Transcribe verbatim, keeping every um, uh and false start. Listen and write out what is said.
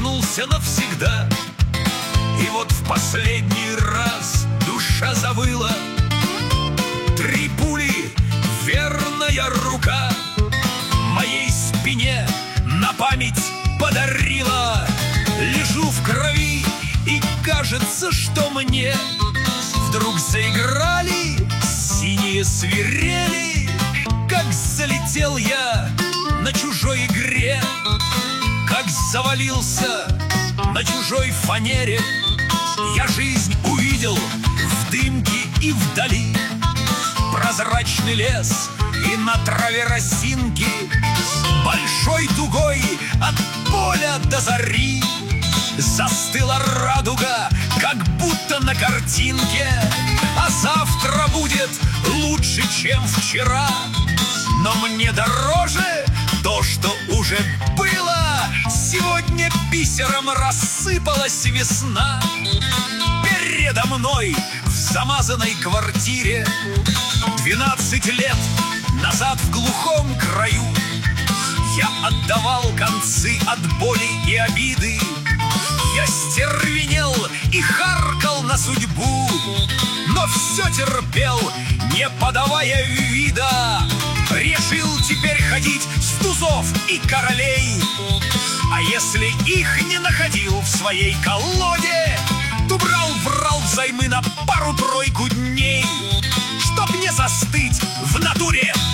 замкнулся навсегда. И вот в последний раз душа завыла. Три пули, верная рука моей спине на память подарила. Лежу в крови, и кажется, что мне вдруг заиграли синие свирели. Как залетел я на чужой игре, как завалился на чужой фанере. Я жизнь увидел в дымке и вдали, прозрачный лес и на траве росинки, большой дугой от поля до зари застыла радуга, как будто на картинке. А завтра будет лучше, чем вчера. Но мне дороже то, что уже было. Сегодня бисером рассыпалась весна. Передо мной в замазанной квартире двенадцать лет назад в глухом краю я отдавал концы от боли и обиды. Я стервенел и харкал на судьбу, но все терпел, не подавая вида. Решил теперь ходить с тузов и королей, а если их не находил в своей колоде, то брал-брал взаймы на пару-тройку дней, чтоб не застыть в натуре